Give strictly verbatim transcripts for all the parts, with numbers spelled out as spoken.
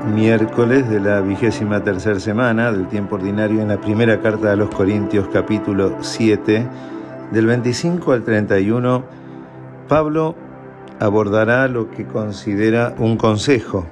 miércoles de la vigésima tercera semana del tiempo ordinario en la primera carta a los Corintios, capítulo siete, del veinticinco al treinta y uno, Pablo abordará lo que considera un consejo.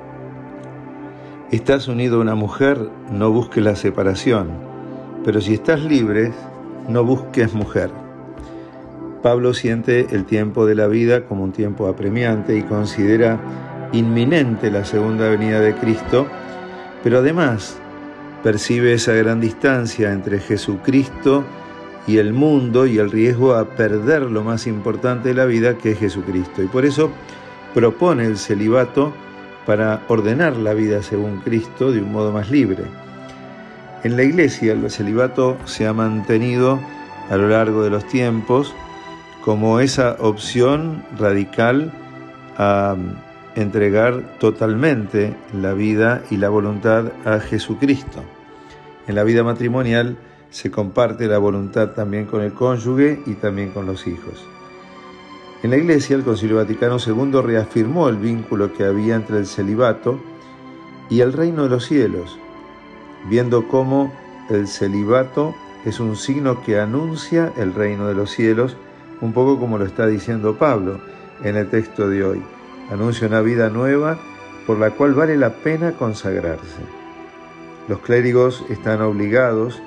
Estás unido a una mujer, no busques la separación, pero si estás libre, no busques mujer. Pablo siente el tiempo de la vida como un tiempo apremiante y considera inminente la segunda venida de Cristo, pero además percibe esa gran distancia entre Jesucristo y el mundo y el riesgo a perder lo más importante de la vida, que es Jesucristo. Y por eso propone el celibato para ordenar la vida según Cristo de un modo más libre. En la Iglesia el celibato se ha mantenido a lo largo de los tiempos como esa opción radical a entregar totalmente la vida y la voluntad a Jesucristo. En la vida matrimonial se comparte la voluntad también con el cónyuge y también con los hijos. En la Iglesia, el Concilio Vaticano segundo reafirmó el vínculo que había entre el celibato y el reino de los cielos, viendo cómo el celibato es un signo que anuncia el reino de los cielos, un poco como lo está diciendo Pablo en el texto de hoy. Anuncia una vida nueva por la cual vale la pena consagrarse. Los clérigos están obligados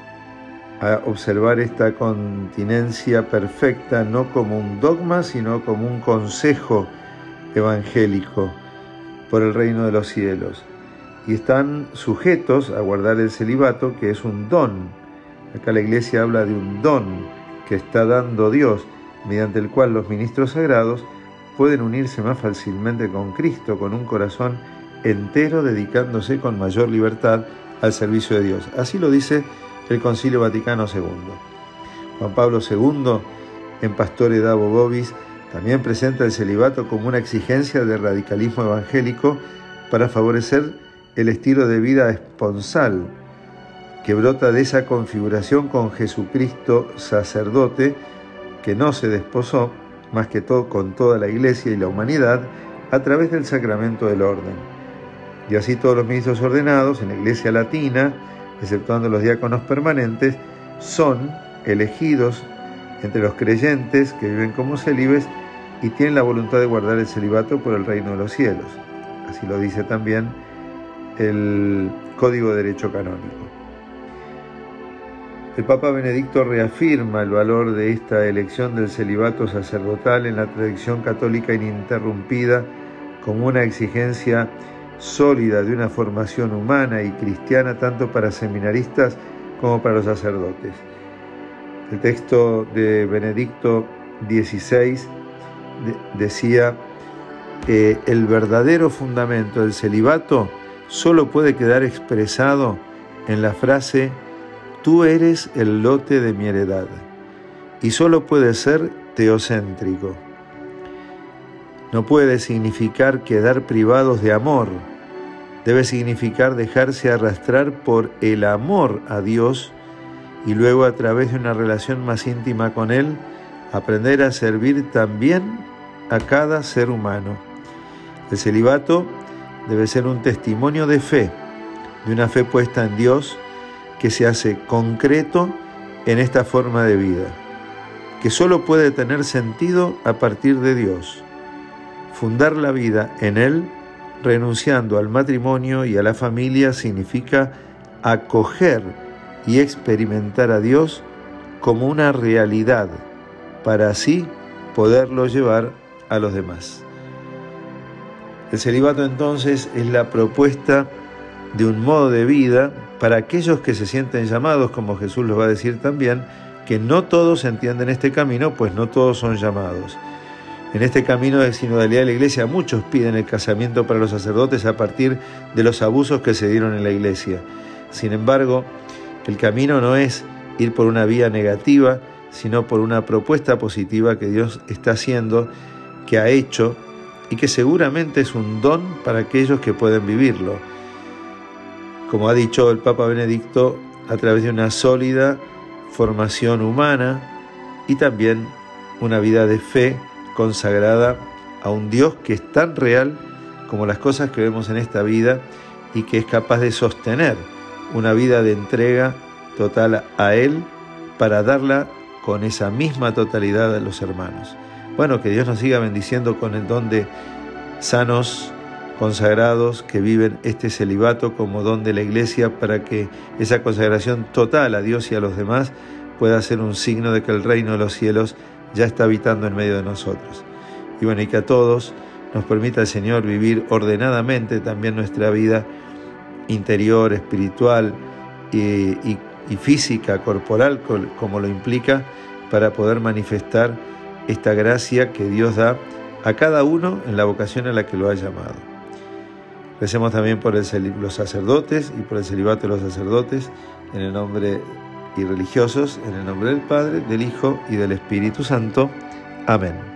a observar esta continencia perfecta no como un dogma, sino como un consejo evangélico por el reino de los cielos. Y están sujetos a guardar el celibato, que es un don. Acá la Iglesia habla de un don que está dando Dios, mediante el cual los ministros sagrados pueden unirse más fácilmente con Cristo, con un corazón entero, dedicándose con mayor libertad al servicio de Dios. Así lo dice el Concilio Vaticano segundo. Juan Pablo segundo, en Pastore Dabo Vobis, también presenta el celibato como una exigencia de radicalismo evangélico para favorecer el estilo de vida esponsal que brota de esa configuración con Jesucristo sacerdote, que no se desposó más que todo con toda la Iglesia y la humanidad a través del sacramento del orden. Y así todos los ministros ordenados en la Iglesia latina, exceptuando los diáconos permanentes, son elegidos entre los creyentes que viven como célibes y tienen la voluntad de guardar el celibato por el reino de los cielos. Así lo dice también el Código de Derecho Canónico. El Papa Benedicto reafirma el valor de esta elección del celibato sacerdotal en la tradición católica ininterrumpida como una exigencia sólida de una formación humana y cristiana tanto para seminaristas como para los sacerdotes. El texto de Benedicto dieciséis de- decía que el verdadero fundamento del celibato solo puede quedar expresado en la frase «Tú eres el lote de mi heredad», y solo puede ser teocéntrico. No puede significar quedar privados de amor, debe significar dejarse arrastrar por el amor a Dios y luego, a través de una relación más íntima con Él, aprender a servir también a cada ser humano. El celibato debe ser un testimonio de fe, de una fe puesta en Dios, que se hace concreto en esta forma de vida, que solo puede tener sentido a partir de Dios. Fundar la vida en Él, renunciando al matrimonio y a la familia, significa acoger y experimentar a Dios como una realidad, para así poderlo llevar a los demás. El celibato entonces es la propuesta de un modo de vida para aquellos que se sienten llamados, como Jesús los va a decir también, que no todos entienden este camino, pues no todos son llamados. En este camino de sinodalidad de la Iglesia, muchos piden el casamiento para los sacerdotes a partir de los abusos que se dieron en la Iglesia. Sin embargo, el camino no es ir por una vía negativa, sino por una propuesta positiva que Dios está haciendo, que ha hecho y que seguramente es un don para aquellos que pueden vivirlo. Como ha dicho el Papa Benedicto, a través de una sólida formación humana y también una vida de fe consagrada a un Dios que es tan real como las cosas que vemos en esta vida y que es capaz de sostener una vida de entrega total a Él para darla con esa misma totalidad a los hermanos. Bueno, que Dios nos siga bendiciendo con el don de sanos consagrados que viven este celibato como don de la Iglesia, para que esa consagración total a Dios y a los demás pueda ser un signo de que el reino de los cielos ya está habitando en medio de nosotros. Y bueno, y que a todos nos permita el Señor vivir ordenadamente también nuestra vida interior, espiritual y, y, y física, corporal, como lo implica, para poder manifestar esta gracia que Dios da a cada uno en la vocación a la que lo ha llamado. Recemos también por el, los sacerdotes y por el celibato de los sacerdotes, en el nombre y religiosos, en el nombre del Padre, del Hijo y del Espíritu Santo. Amén.